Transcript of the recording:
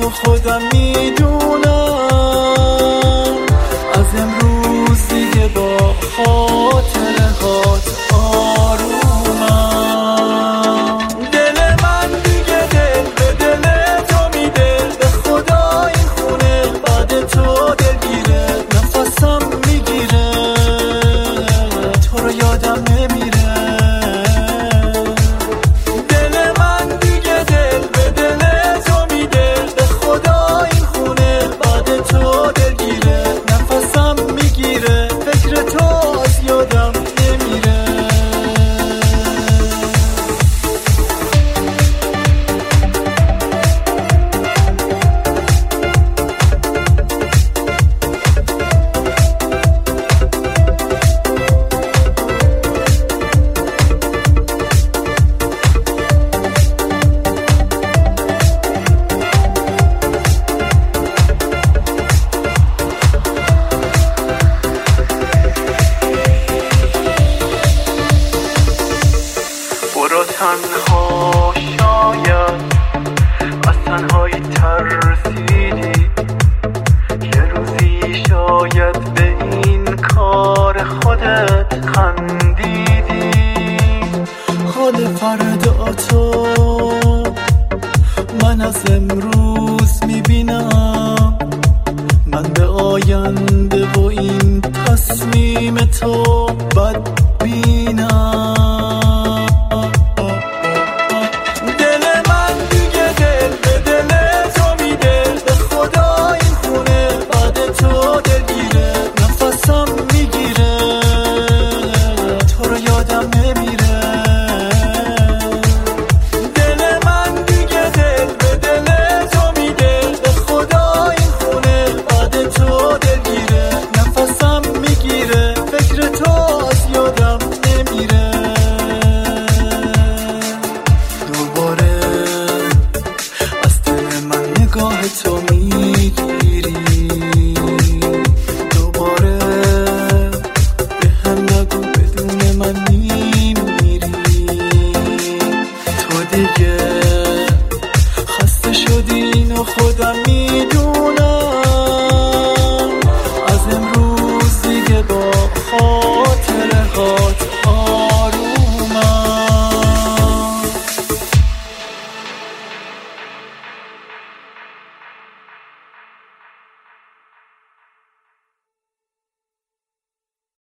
اینو خودم میدونم. از امروز دیگه با خاطره هات آرومم. دل من دیگه دل به دل تو میده، به خدا این خونه بعد تو دلگیره. نفسم میگیره تو رو یادم نمیره. دل من دیگه دل به دل تو میده، به خدا این خونه بعد تو دلگیره. نفسم میگیره فکر تو از یادم نمیره. برو تنها، شاید از تنهایی ترسیدی. یه روزی شاید به این کار خودت خندیدی. حال فردا تو من از امروز میبینم. من به آینده و این تصمیم تو بدبینم. نگاه تو میگیری دوباره، به هم نگو بدون من میمیری. تو دیگه خسته شدی اینو خودم